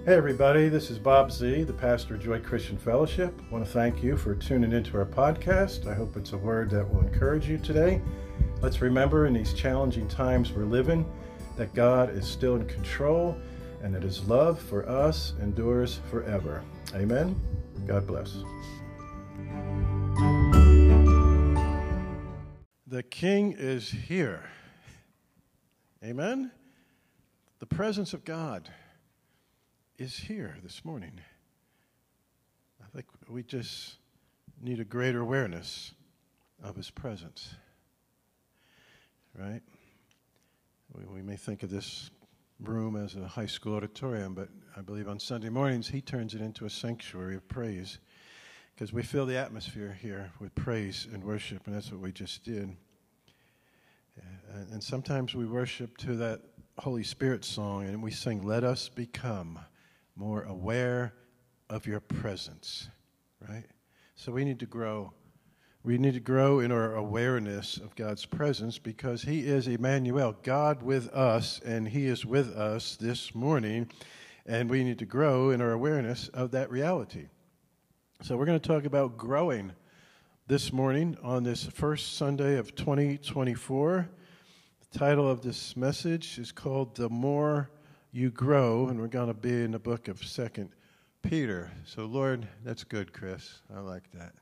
Hey everybody, this is Bob Z, the pastor of Joy Christian Fellowship. I want to thank you for tuning into our podcast. I hope it's a word that will encourage you today. Let's remember in these challenging times we're living that God is still in control and that his love for us endures forever. Amen. God bless. The King is here. Amen. The presence of God is here this morning. I think we just need a greater awareness of his presence, right? We may think of this room as a high school auditorium, but I believe on Sunday mornings he turns it into a sanctuary of praise because we fill the atmosphere here with praise and worship, and that's what we just did. And sometimes we worship to that Holy Spirit song, and we sing, "Let us become more aware of your presence," right? So we need to grow. We need to grow in our awareness of God's presence because he is Emmanuel, God with us, and he is with us this morning, and we need to grow in our awareness of that reality. So we're going to talk about growing this morning on this first Sunday of 2024. The title of this message is called "The More You Grow," and we're going to be in the book of 2 Peter. So, Lord, that's good, Chris. I like that.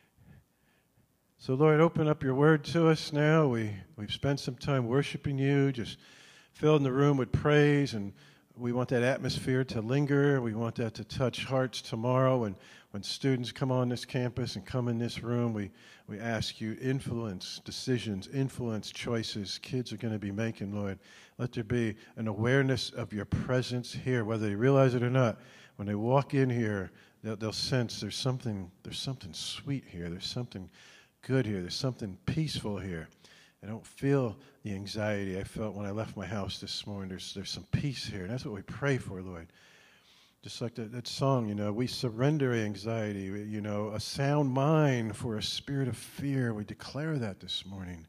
So, Lord, open up your word to us now. We've spent some time worshiping you, just filling the room with praise, and we want that atmosphere to linger. We want that to touch hearts tomorrow. And when students come on this campus and come in this room, we ask you, influence decisions, influence choices kids are going to be making, Lord. Let there be an awareness of your presence here, whether they realize it or not. When they walk in here, they'll sense there's something sweet here. There's something good here. There's something peaceful here. I don't feel the anxiety I felt when I left my house this morning. There's some peace here, and that's what we pray for, Lord. Just like that song, we surrender anxiety, a sound mind for a spirit of fear. We declare that this morning.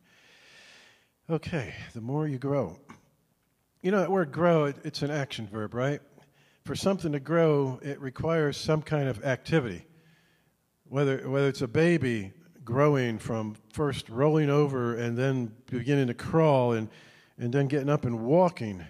Okay, the more you grow. That word grow, it's an action verb, right? For something to grow, it requires some kind of activity. Whether it's a baby growing from first rolling over and then beginning to crawl and then getting up and walking,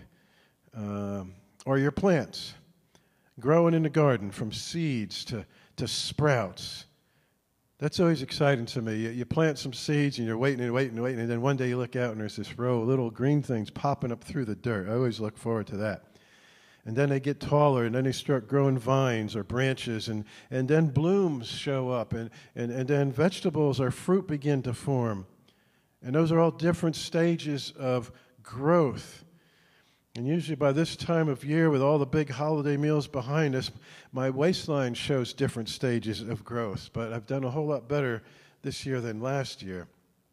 or your plants growing in the garden from seeds to sprouts. That's always exciting to me. You plant some seeds and you're waiting, and then one day you look out and there's this row of little green things popping up through the dirt. I always look forward to that. And then they get taller, and then they start growing vines or branches, and then blooms show up, and then vegetables or fruit begin to form. And those are all different stages of growth. And usually by this time of year, with all the big holiday meals behind us, my waistline shows different stages of growth. But I've done a whole lot better this year than last year.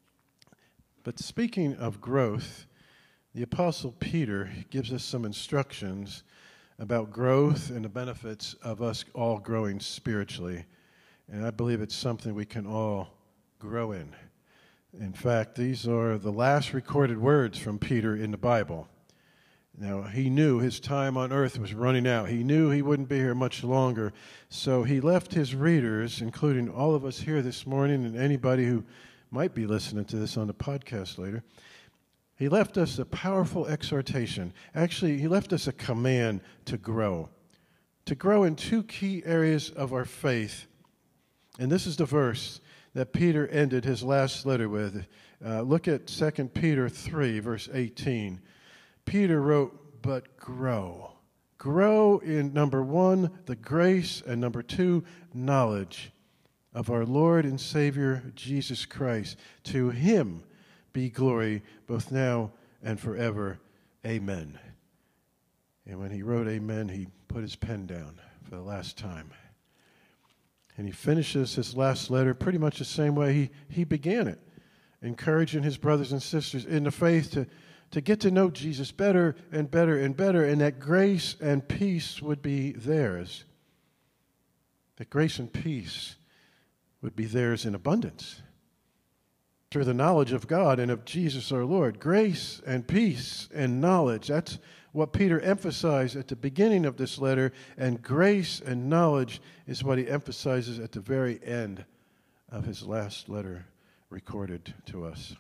But speaking of growth, the Apostle Peter gives us some instructions about growth and the benefits of us all growing spiritually. And I believe it's something we can all grow in. In fact, these are the last recorded words from Peter in the Bible. Now, he knew his time on earth was running out. He knew he wouldn't be here much longer. So he left his readers, including all of us here this morning and anybody who might be listening to this on the podcast later, he left us a powerful exhortation. Actually, he left us a command to grow in two key areas of our faith. And this is the verse that Peter ended his last letter with. Look at 2 Peter 3, verse 18. Peter wrote, "But grow. Grow in, number one, the grace, and number two, knowledge of our Lord and Savior, Jesus Christ. To him be glory both now and forever. Amen." And when he wrote amen, he put his pen down for the last time. And he finishes his last letter pretty much the same way he began it, encouraging his brothers and sisters in the faith to get to know Jesus better and better and better, and that grace and peace would be theirs. That grace and peace would be theirs in abundance. through the knowledge of God and of Jesus our Lord. Grace and peace and knowledge. That's what Peter emphasized at the beginning of this letter, and grace and knowledge is what he emphasizes at the very end of his last letter recorded to us.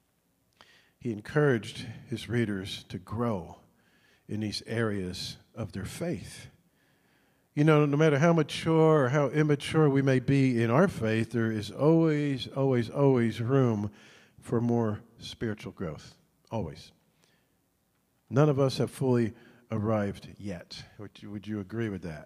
He encouraged his readers to grow in these areas of their faith. You know, no matter how mature or how immature we may be in our faith, there is always, always, always room for more spiritual growth. Always. None of us have fully arrived yet. Would you agree with that?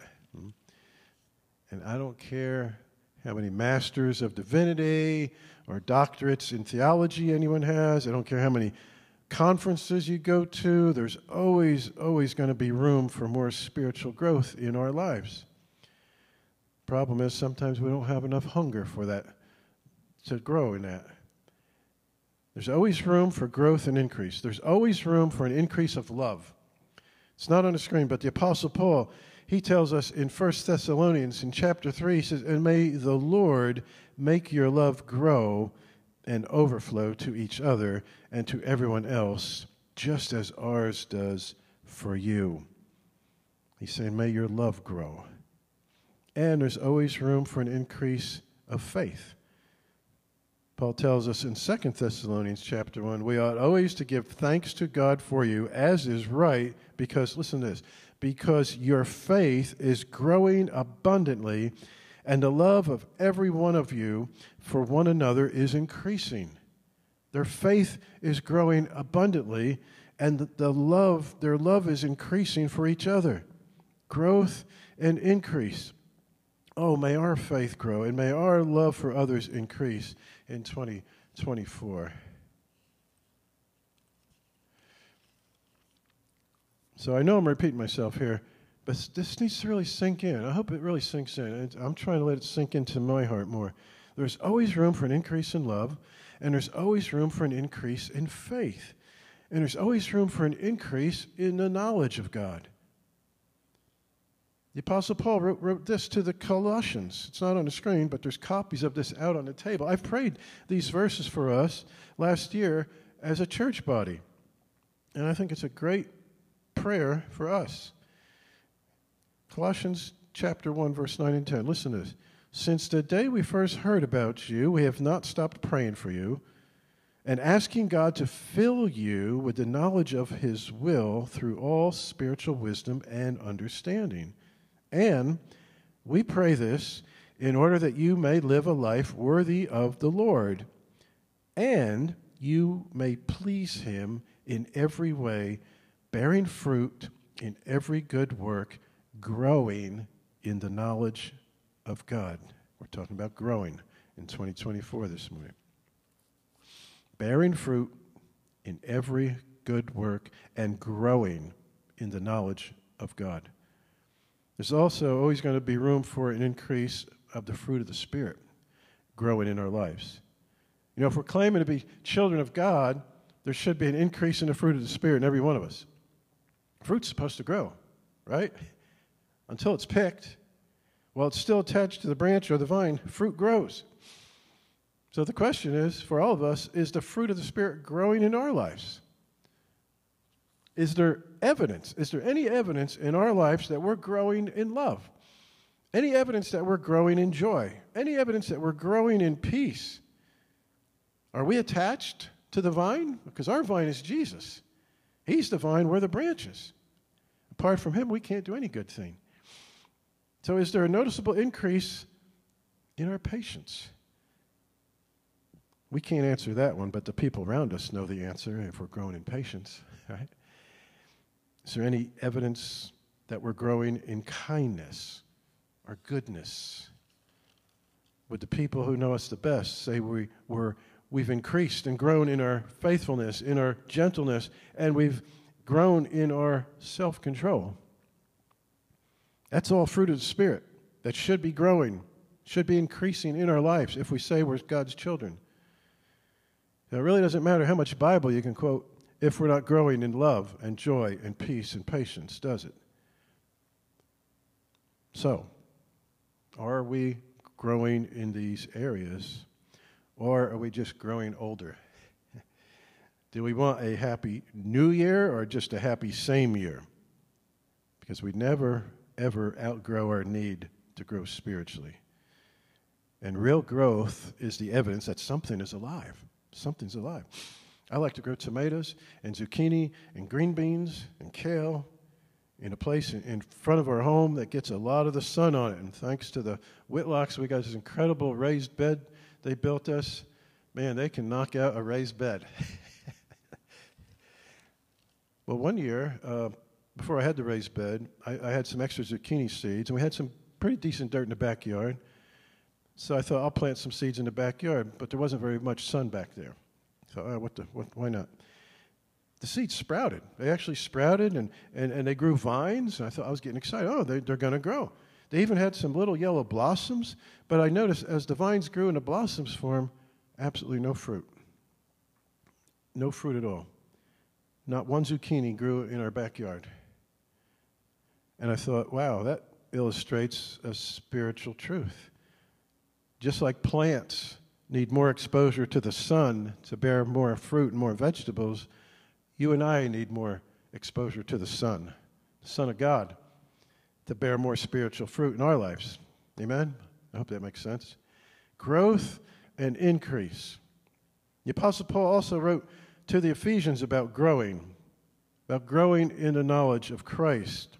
And I don't care how many masters of divinity or doctorates in theology anyone has. I don't care how many conferences you go to. There's always, always going to be room for more spiritual growth in our lives. Problem is sometimes we don't have enough hunger for that, to grow in that. There's always room for growth and increase. There's always room for an increase of love. It's not on the screen, but the Apostle Paul, he tells us in 1 Thessalonians in chapter 3, he says, "And may the Lord make your love grow and overflow to each other and to everyone else, just as ours does for you." He's saying, may your love grow. And there's always room for an increase of faith. Paul tells us in 2 Thessalonians chapter 1, we ought always to give thanks to God for you, as is right, because, listen to this, because your faith is growing abundantly, and the love of every one of you for one another is increasing. Their faith is growing abundantly, and their love is increasing for each other. Growth and increase. Oh, may our faith grow, and may our love for others increase in 2024. So I know I'm repeating myself here, but this needs to really sink in. I hope it really sinks in. I'm trying to let it sink into my heart more. There's always room for an increase in love, and there's always room for an increase in faith, and there's always room for an increase in the knowledge of God. The Apostle Paul wrote this to the Colossians. It's not on the screen, but there's copies of this out on the table. I've prayed these verses for us last year as a church body, and I think it's a great prayer for us. Colossians chapter 1, verse 9 and 10. Listen to this. "Since the day we first heard about you, we have not stopped praying for you and asking God to fill you with the knowledge of his will through all spiritual wisdom and understanding. And we pray this in order that you may live a life worthy of the Lord, and you may please him in every way, bearing fruit in every good work, growing in the knowledge of God." We're talking about growing in 2024 this morning. Bearing fruit in every good work and growing in the knowledge of God. There's also always going to be room for an increase of the fruit of the Spirit growing in our lives. You know, if we're claiming to be children of God, there should be an increase in the fruit of the Spirit in every one of us. Fruit's supposed to grow, right? Until it's picked, while it's still attached to the branch or the vine, fruit grows. So the question is, for all of us, is the fruit of the Spirit growing in our lives? Is there evidence? Is there any evidence in our lives that we're growing in love? Any evidence that we're growing in joy? Any evidence that we're growing in peace? Are we attached to the vine? Because our vine is Jesus. He's the vine, we're the branches. Apart from him, we can't do any good thing. So is there a noticeable increase in our patience? We can't answer that one, but the people around us know the answer if we're growing in patience, right? Is there any evidence that we're growing in kindness or goodness? Would the people who know us the best say we've increased and grown in our faithfulness, in our gentleness, and we've grown in our self-control? That's all fruit of the Spirit that should be growing, should be increasing in our lives if we say we're God's children. Now, it really doesn't matter how much Bible you can quote if we're not growing in love and joy and peace and patience, does it? So, are we growing in these areas, Or are we just growing older? Do we want a happy new year or just a happy same year? Because we never, ever outgrow our need to grow spiritually. And real growth is the evidence that something is alive. Something's alive. I like to grow tomatoes and zucchini and green beans and kale in a place in front of our home that gets a lot of the sun on it. And thanks to the Whitlocks, we got this incredible raised bed they built us. Man, they can knock out a raised bed. Well, one year, before I had the raised bed, I had some extra zucchini seeds, and we had some pretty decent dirt in the backyard. So I thought, I'll plant some seeds in the backyard, but there wasn't very much sun back there. So why not? The seeds sprouted. They actually sprouted, and they grew vines, and I thought I was getting excited. Oh, they're going to grow. They even had some little yellow blossoms, but I noticed as the vines grew and the blossoms formed, absolutely no fruit. No fruit at all. Not one zucchini grew in our backyard. And I thought, wow, that illustrates a spiritual truth. Just like plants need more exposure to the sun to bear more fruit and more vegetables, you and I need more exposure to the Son of God, to bear more spiritual fruit in our lives. Amen? I hope that makes sense. Growth and increase. The Apostle Paul also wrote to the Ephesians about growing in the knowledge of Christ.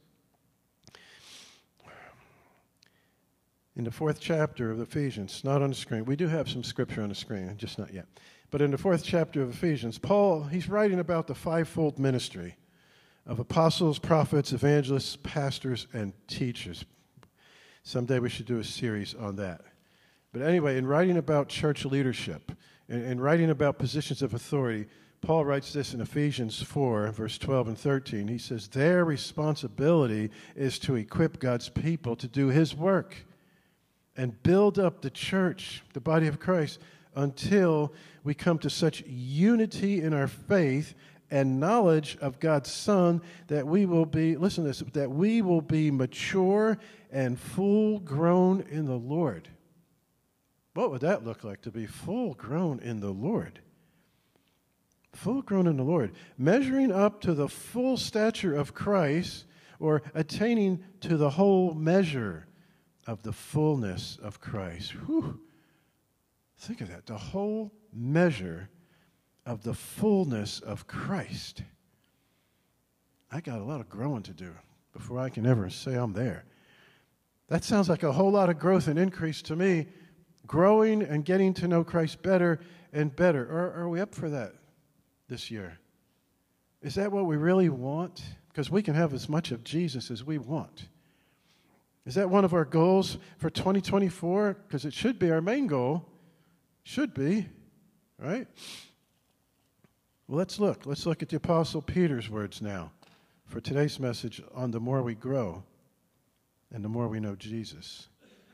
In the 4th chapter of Ephesians, not on the screen. We do have some scripture on the screen, just not yet. But in the 4th chapter of Ephesians, Paul, he's writing about the fivefold ministry of apostles, prophets, evangelists, pastors, and teachers. Someday we should do a series on that. But anyway, in writing about church leadership, and writing about positions of authority, Paul writes this in Ephesians 4, verse 12 and 13. He says, their responsibility is to equip God's people to do his work and build up the church, the body of Christ, until we come to such unity in our faith and knowledge of God's Son that we will be, listen to this, that we will be mature and full grown in the Lord. What would that look like, to be full grown in the Lord? Full grown in the Lord. Measuring up to the full stature of Christ, or attaining to the whole measure of the fullness of Christ. Whew. Think of that, the whole measure of the fullness of Christ. I got a lot of growing to do before I can ever say I'm there. That sounds like a whole lot of growth and increase to me, growing and getting to know Christ better and better. Are we up for that this year? Is that what we really want? Because we can have as much of Jesus as we want. Is that one of our goals for 2024? Because it should be our main goal. Should be, right? Well, let's look. Let's look at the Apostle Peter's words now for today's message on the more we grow and the more we know Jesus.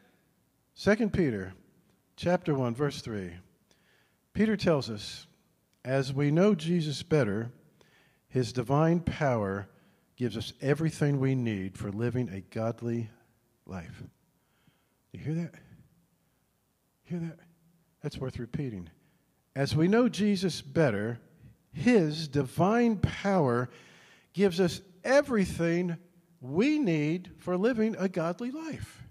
2 Peter chapter 1, verse 3. Peter tells us, as we know Jesus better, his divine power gives us everything we need for living a godly life. You hear that? Hear that? That's worth repeating. As we know Jesus better, his divine power gives us everything we need for living a godly life.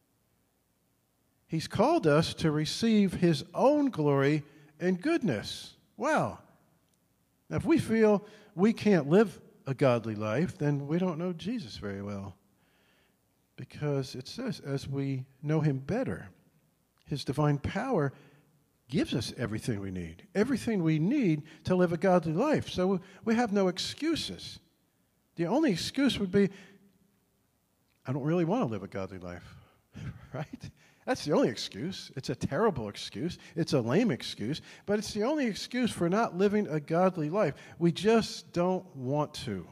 He's called us to receive his own glory and goodness. Wow. Now, if we feel we can't live a godly life, then we don't know Jesus very well. Because it says, as we know him better, his divine power gives us everything we need to live a godly life. So we have no excuses. The only excuse would be, I don't really want to live a godly life, right? That's the only excuse. It's a terrible excuse. It's a lame excuse, but it's the only excuse for not living a godly life. We just don't want to.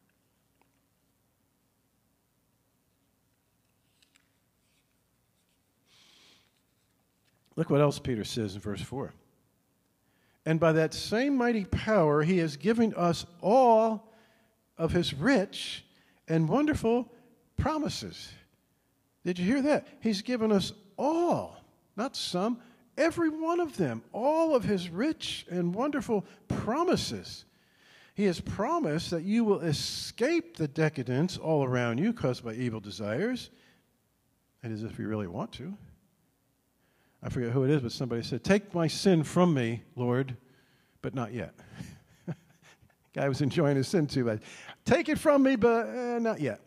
Look what else Peter says in verse 4. And by that same mighty power, he is giving us all of his rich and wonderful promises. Did you hear that? He's given us all, not some, every one of them, all of his rich and wonderful promises. He has promised that you will escape the decadence all around you caused by evil desires. That is, if you really want to. I forget who it is, but somebody said, "Take my sin from me, Lord, but not yet." Guy was enjoying his sin too, but take it from me, but not yet.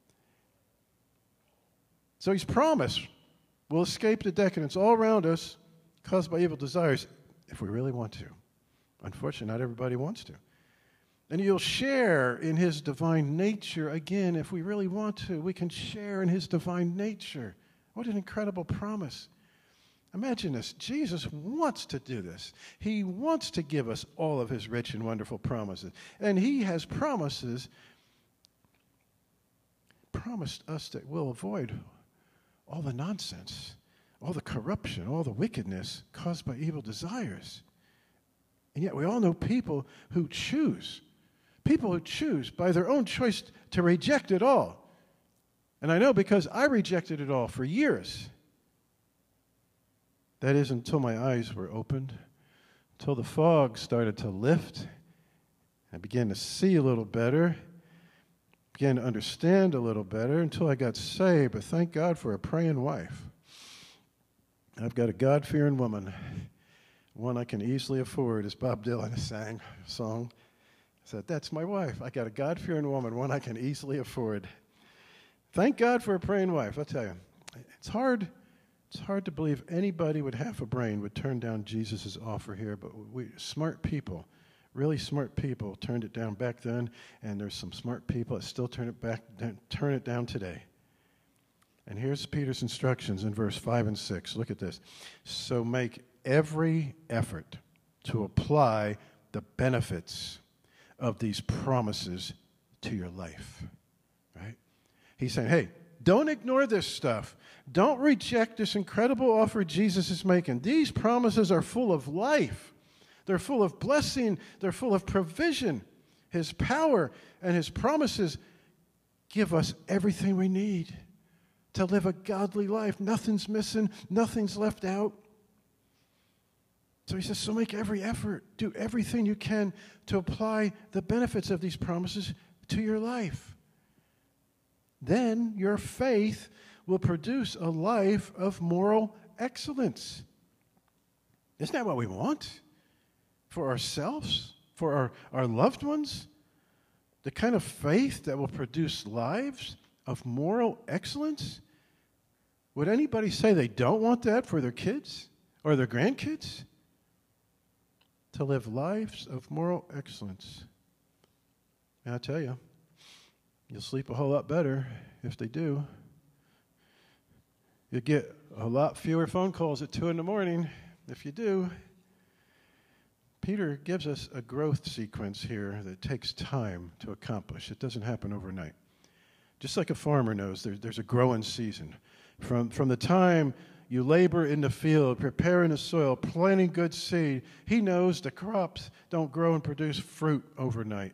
So he's promised we'll escape the decadence all around us caused by evil desires if we really want to. Unfortunately, not everybody wants to. And you'll share in his divine nature again if we really want to. We can share in his divine nature. What an incredible promise. Imagine this. Jesus wants to do this. He wants to give us all of his rich and wonderful promises. And he has promised us that we'll avoid all the nonsense, all the corruption, all the wickedness caused by evil desires. And yet we all know people who choose by their own choice to reject it all. And I know because I rejected it all for years. That is, until my eyes were opened, until the fog started to lift. I began to see a little better, began to understand a little better until I got saved. But thank God for a praying wife. I've got a God-fearing woman, one I can easily afford, as Bob Dylan sang a song. I said, that's my wife. I got a God-fearing woman, one I can easily afford. Thank God for a praying wife. I'll tell you, it's hard to believe anybody with half a brain would turn down Jesus' offer here, but smart people, really smart people, turned it down back then, and there's some smart people that still turn it down today. And here's Peter's instructions in verse 5 and 6. Look at this. So make every effort to apply the benefits of these promises to your life. Right? He's saying, hey, don't ignore this stuff. Don't reject this incredible offer Jesus is making. These promises are full of life. They're full of blessing. They're full of provision. His power and his promises give us everything we need to live a godly life. Nothing's missing. Nothing's left out. So he says, so make every effort. Do everything you can to apply the benefits of these promises to your life. Then your faith will produce a life of moral excellence. Isn't that what we want? For ourselves? For our loved ones? The kind of faith that will produce lives of moral excellence? Would anybody say they don't want that for their kids or their grandkids? To live lives of moral excellence. And I tell you, you'll sleep a whole lot better if they do. You'll get a lot fewer phone calls at 2 a.m. if you do. Peter gives us a growth sequence here that takes time to accomplish. It doesn't happen overnight. Just like a farmer knows, there's a growing season. From the time you labor in the field, preparing the soil, planting good seed, he knows the crops don't grow and produce fruit overnight.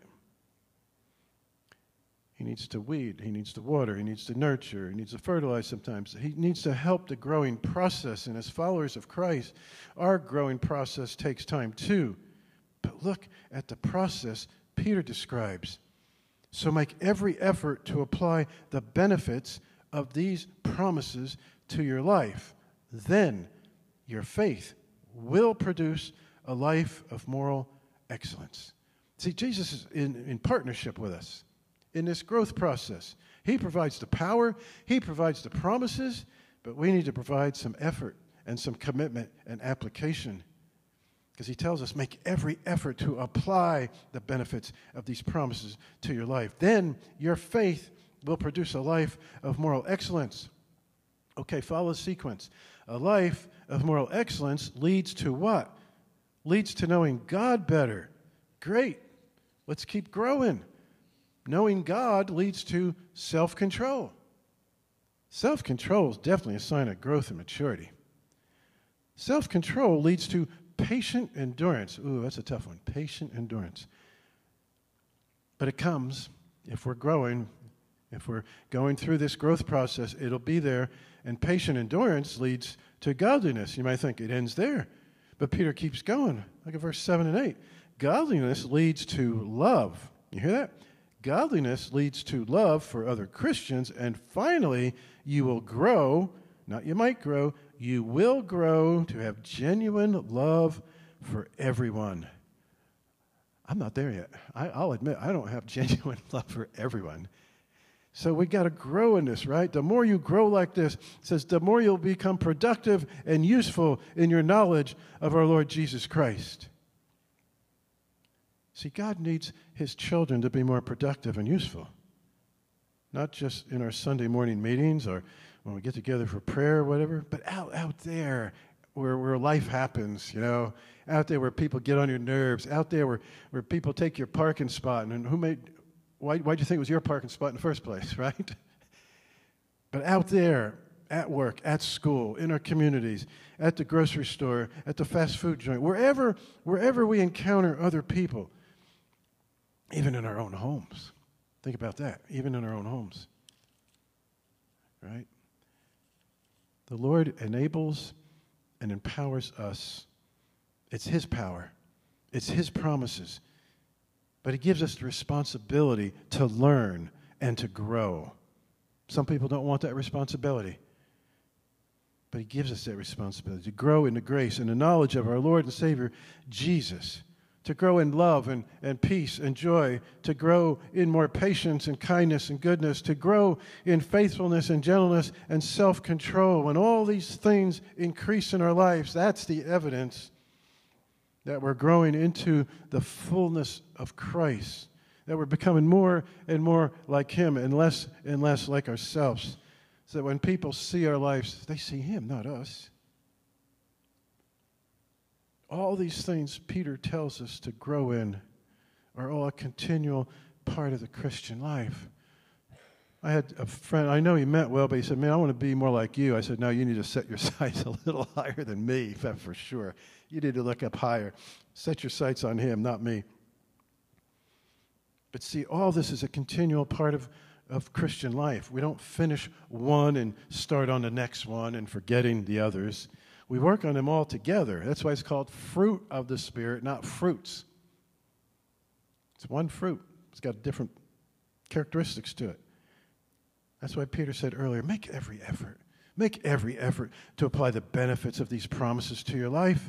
He needs to weed, he needs to water, he needs to nurture, he needs to fertilize sometimes. He needs to help the growing process. And as followers of Christ, our growing process takes time too. But look at the process Peter describes. So make every effort to apply the benefits of these promises to your life. Then your faith will produce a life of moral excellence. See, Jesus is in partnership with us in this growth process. He provides the power, he provides the promises, but we need to provide some effort and some commitment and application. Because he tells us, make every effort to apply the benefits of these promises to your life. Then your faith will produce a life of moral excellence. Okay, follow the sequence. A life of moral excellence leads to what? Leads to knowing God better. Great. Let's keep growing. Knowing God leads to self-control. Self-control is definitely a sign of growth and maturity. Self-control leads to patient endurance. Ooh, that's a tough one. Patient endurance. But it comes, if we're growing, If we're going through this growth process, it'll be there. And patient endurance leads to godliness. You might think it ends there. But Peter keeps going. Look at verse 7 and 8. Godliness leads to love. You hear that? Godliness leads to love for other Christians. And finally, you will grow, not you might grow, you will grow to have genuine love for everyone. I'm not there yet. I'll admit I don't have genuine love for everyone. So we got to grow in this, right? The more you grow like this, it says the more you'll become productive and useful in your knowledge of our Lord Jesus Christ. See, God needs his children to be more productive and useful. Not just in our Sunday morning meetings or when we get together for prayer or whatever, but out there where life happens, you know, out there where people get on your nerves, out there where people take your parking spot. And why'd you think it was your parking spot in the first place, right? But out there, at work, at school, in our communities, at the grocery store, at the fast food joint, wherever we encounter other people, even in our own homes. Think about that, even in our own homes, right? The Lord enables and empowers us. It's his power. It's his promises. But he gives us the responsibility to learn and to grow. Some people don't want that responsibility. But he gives us that responsibility to grow in the grace and the knowledge of our Lord and Savior, Jesus. To grow in love and peace and joy. To grow in more patience and kindness and goodness. To grow in faithfulness and gentleness and self-control. When all these things increase in our lives, that's the evidence that we're growing into the fullness of Christ, that we're becoming more and more like him and less like ourselves, so that when people see our lives, they see him, not us. All these things Peter tells us to grow in are all a continual part of the Christian life. I had a friend, I know he meant well, but he said, man, I want to be more like you. I said, no, you need to set your sights a little higher than me, for sure. You need to look up higher. Set your sights on him, not me. But see, all this is a continual part of Christian life. We don't finish one and start on the next one and forgetting the others. We work on them all together. That's why it's called fruit of the Spirit, not fruits. It's one fruit. It's got different characteristics to it. That's why Peter said earlier, make every effort. Make every effort to apply the benefits of these promises to your life.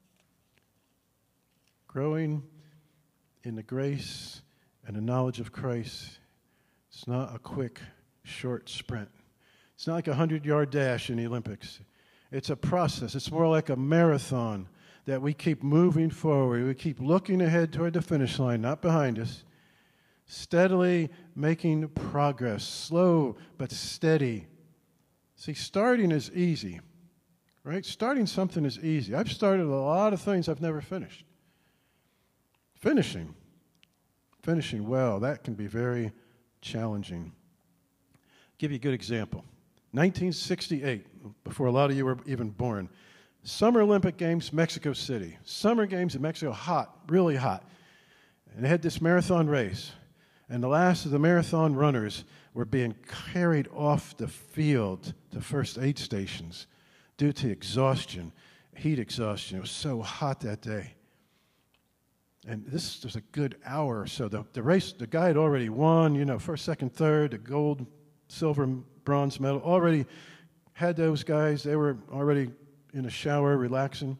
Growing in the grace and the knowledge of Christ, it's not a quick, short sprint. It's not like a 100-yard dash in the Olympics. It's a process. It's more like a marathon that we keep moving forward. We keep looking ahead toward the finish line, not behind us. Steadily making progress, slow but steady. See, starting is easy, right? Starting something is easy. I've started a lot of things I've never finished. Finishing well, that can be very challenging. I'll give you a good example. 1968, before a lot of you were even born, Summer Olympic Games, Mexico City. Summer Games in Mexico, hot, really hot. And they had this marathon race. And the last of the marathon runners were being carried off the field to first aid stations due to exhaustion, heat exhaustion. It was so hot that day. And this was a good hour or so. The race, the guy had already won, first, second, third, the gold, silver, bronze medal. Already had those guys. They were already in a shower, relaxing.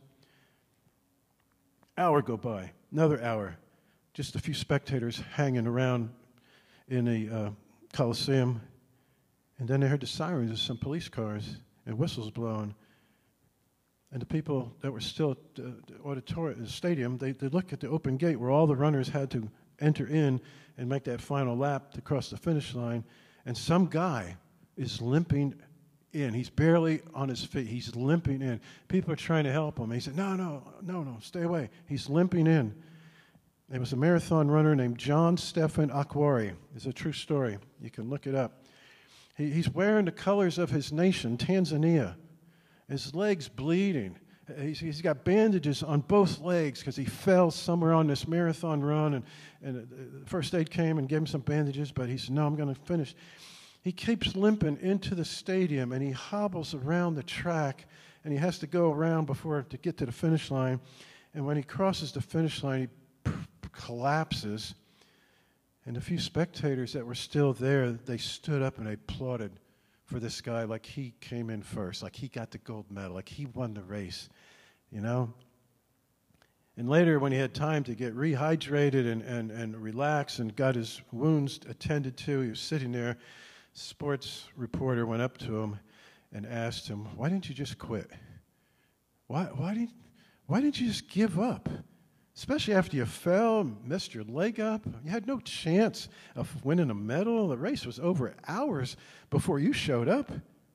Hour go by, another hour. Just a few spectators hanging around in the Coliseum. And then they heard the sirens of some police cars and whistles blowing. And the people that were still at the auditorium, the stadium, they looked at the open gate where all the runners had to enter in and make that final lap to cross the finish line. And some guy is limping in. He's barely on his feet. He's limping in. People are trying to help him. He said, no, stay away. He's limping in. There was a marathon runner named John Stephen Akhwari. It's a true story. You can look it up. He's wearing the colors of his nation, Tanzania. His leg's bleeding. He's got bandages on both legs because he fell somewhere on this marathon run, and the first aid came and gave him some bandages, but he said, no, I'm going to finish. He keeps limping into the stadium, and he hobbles around the track, and he has to go around to get to the finish line. And when he crosses the finish line, he collapses. And the few spectators that were still there, they stood up and they applauded for this guy like he came in first, like he got the gold medal, like he won the race, you know? And later, when he had time to get rehydrated and relax and got his wounds attended to, he was sitting there. Sports reporter went up to him and asked him, why didn't you just quit? Why didn't you just give up? Especially after you fell, messed your leg up. You had no chance of winning a medal. The race was over hours before you showed up.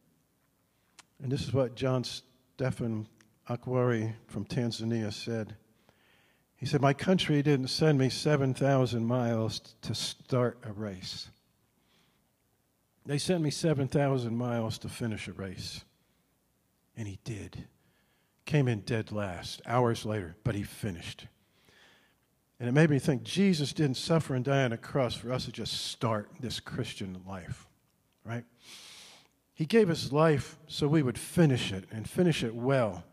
And this is what John Stephen Akwari from Tanzania said. He said, my country didn't send me 7,000 miles to start a race. They sent me 7,000 miles to finish a race. And he did. Came in dead last, hours later, but he finished. And it made me think Jesus didn't suffer and die on a cross for us to just start this Christian life, right? He gave his life so we would finish it and finish it well.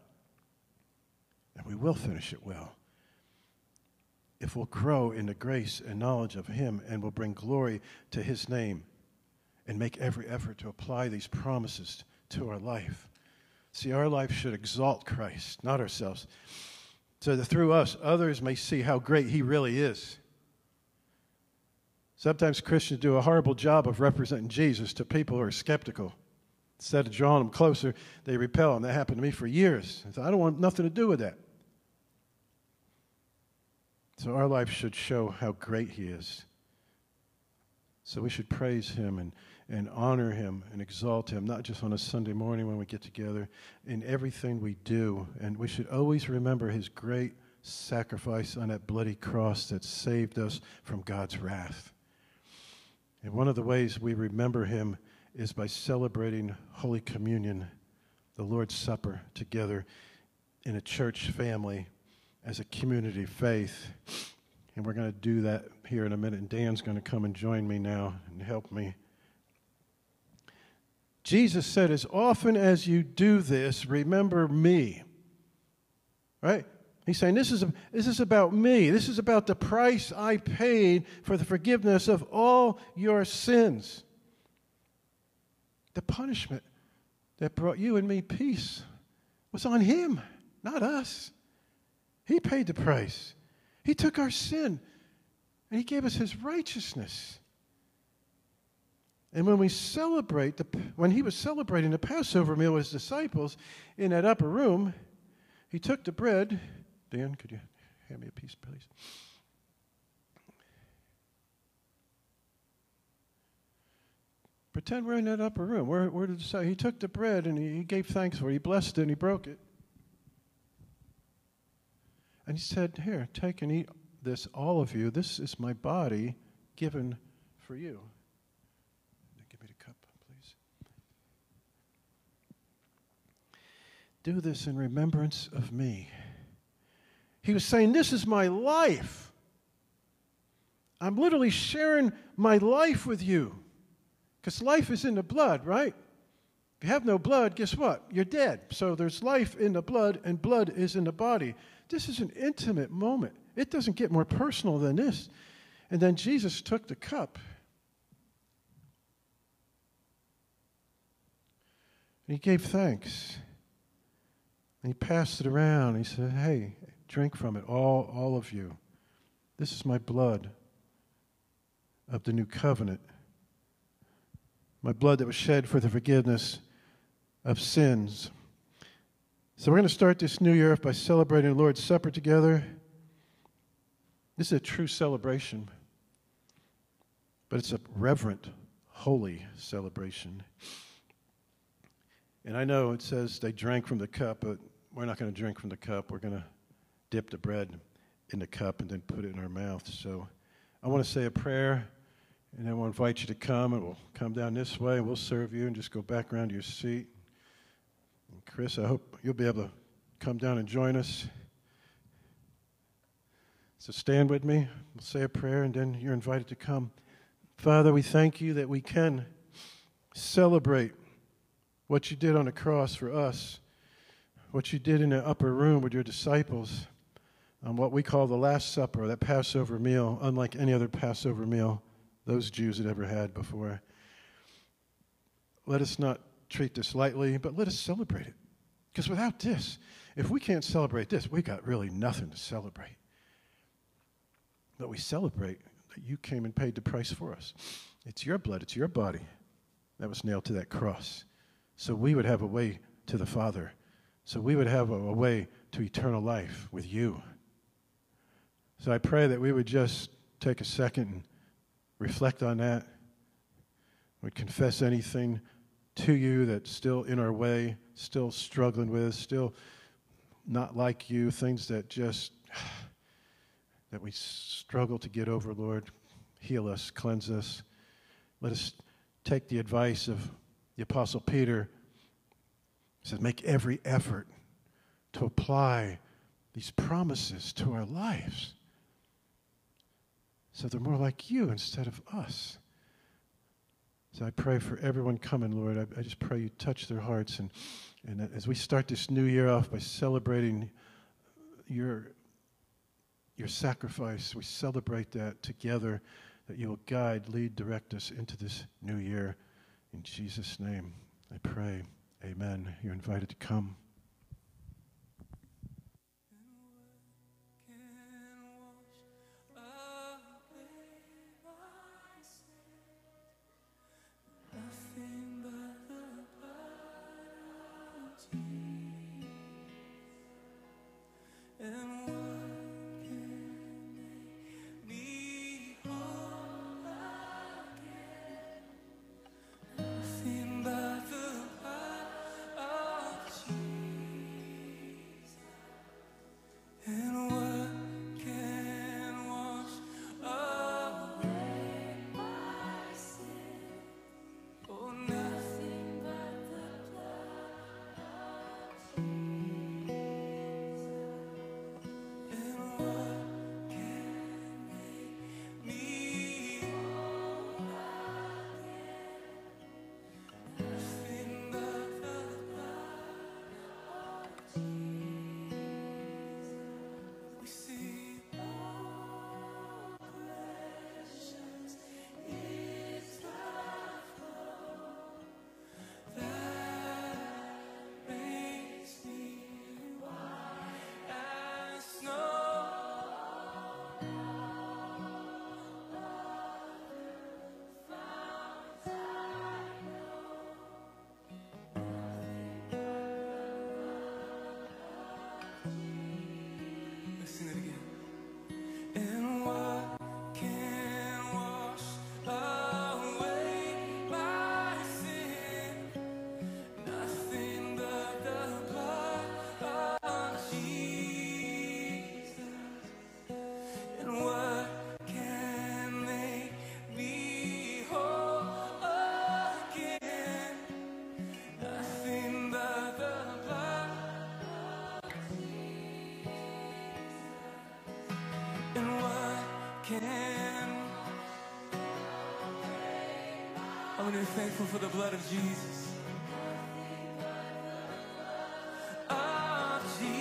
And we will finish it well if we'll grow in the grace and knowledge of him and will bring glory to his name and make every effort to apply these promises to our life. See, our life should exalt Christ, not ourselves, so that through us, others may see how great he really is. Sometimes Christians do a horrible job of representing Jesus to people who are skeptical. Instead of drawing them closer, they repel him. That happened to me for years. I don't want nothing to do with that. So our life should show how great he is. So we should praise him and honor him and exalt him, not just on a Sunday morning when we get together, in everything we do. And we should always remember his great sacrifice on that bloody cross that saved us from God's wrath. And one of the ways we remember him is by celebrating Holy Communion, the Lord's Supper, together in a church family as a community of faith. And we're going to do that here in a minute, and Dan's going to come and join me now and help me. Jesus said, as often as you do this, remember me. Right? He's saying, this is about me. This is about the price I paid for the forgiveness of all your sins. The punishment that brought you and me peace was on him, not us. He paid the price. He took our sin, and he gave us his righteousness. And when we celebrate, when he was celebrating the Passover meal with his disciples in that upper room, he took the bread. Dan, could you hand me a piece, please? Pretend we're in that upper room. Where did it say? He took the bread and he gave thanks for it. He blessed it and he broke it. And he said, here, take and eat this, all of you. This is my body given for you. Give me the cup, please. Do this in remembrance of me. He was saying, this is my life. I'm literally sharing my life with you. Because life is in the blood, right? If you have no blood, guess what? You're dead. So there's life in the blood, and blood is in the body. This is an intimate moment. It doesn't get more personal than this. And then Jesus took the cup. And he gave thanks. And he passed it around. He said, hey, drink from it, all of you. This is my blood of the new covenant. My blood that was shed for the forgiveness of sins. So we're going to start this new year by celebrating the Lord's Supper together. This is a true celebration, but it's a reverent, holy celebration. And I know it says they drank from the cup, but we're not going to drink from the cup. We're going to dip the bread in the cup and then put it in our mouth. So I want to say a prayer, and then we'll invite you to come, and we'll come down this way, and we'll serve you, and just go back around to your seat. And Chris, I hope you'll be able to come down and join us. So stand with me. We'll say a prayer, and then you're invited to come. Father, we thank you that we can celebrate what you did on the cross for us, what you did in the upper room with your disciples, on what we call the Last Supper, that Passover meal, unlike any other Passover meal those Jews had ever had before. Let us not treat this lightly, but let us celebrate it. Because without this, if we can't celebrate this, we got really nothing to celebrate. But we celebrate that you came and paid the price for us. It's your blood, it's your body that was nailed to that cross. So we would have a way to the Father. So we would have a way to eternal life with you. So I pray that we would just take a second and reflect on that. We'd confess anything to you that's still in our way, still struggling with, still not like you, things that just, that we struggle to get over, Lord. Heal us, cleanse us. Let us take the advice of the Apostle Peter. He says, make every effort to apply these promises to our lives so they're more like you instead of us. So I pray for everyone coming, Lord. I just pray you touch their hearts. And as we start this new year off by celebrating your sacrifice, we celebrate that together, that you will guide, lead, direct us into this new year. In Jesus' name, I pray. Amen. You're invited to come. How many are thankful for the blood of Jesus? Of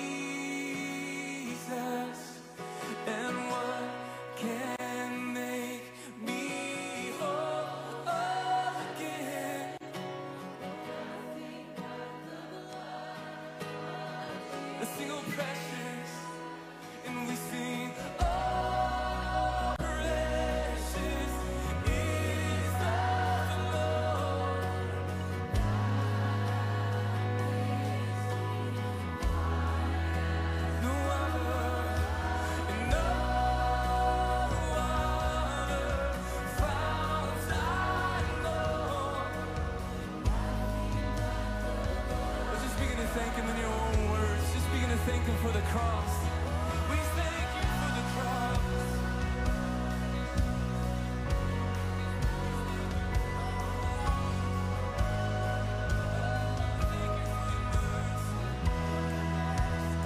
Jesus. And what can make me whole again? Let's sing, oh precious, and we sing, oh precious is the Lord. No other, and no other found I know. Let's just begin to thank Him in your own words. Just begin to thank Him for the cross. We thank you for the cross. Thank you for your mercy.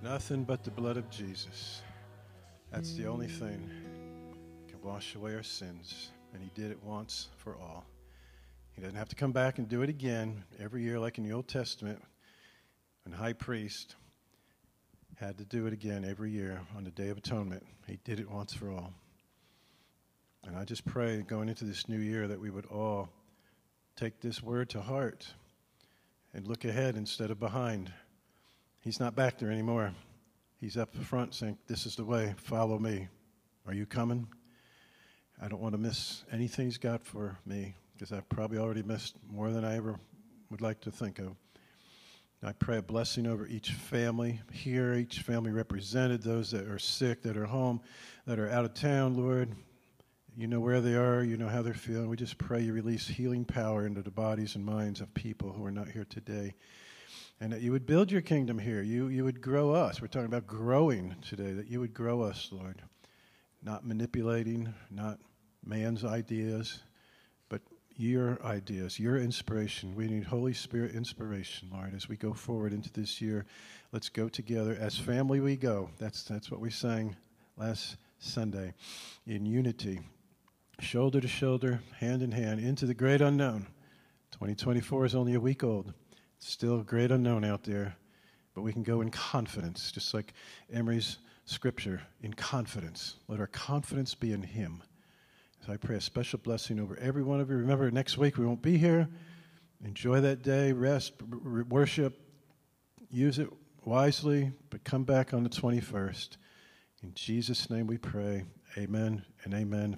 Nothing but the blood of Jesus. That's the only thing that can wash away our sins. And he did it once for all. He doesn't have to come back and do it again every year like in the Old Testament. And the high priest had to do it again every year on the Day of Atonement. He did it once for all. And I just pray going into this new year that we would all take this word to heart and look ahead instead of behind. He's not back there anymore. He's up front saying, this is the way, follow me. Are you coming? I don't want to miss anything he's got for me because I've probably already missed more than I ever would like to think of. I pray a blessing over each family here, each family represented, those that are sick, that are home, that are out of town, Lord. You know where they are. You know how they're feeling. We just pray you release healing power into the bodies and minds of people who are not here today. And that you would build your kingdom here. You would grow us. We're talking about growing today, that you would grow us, Lord. Not manipulating, not man's ideas, but your ideas, your inspiration. We need Holy Spirit inspiration, Lord, as we go forward into this year. Let's go together. As family we go. That's what we sang last Sunday. In unity, shoulder to shoulder, hand in hand, into the great unknown. 2024 is only a week old. It's still a great unknown out there, but we can go in confidence, just like Emery's scripture, in confidence. Let our confidence be in him. So I pray a special blessing over every one of you. Remember, next week we won't be here. Enjoy that day, rest, worship, use it wisely, but come back on the 21st. In Jesus' name we pray. Amen and amen.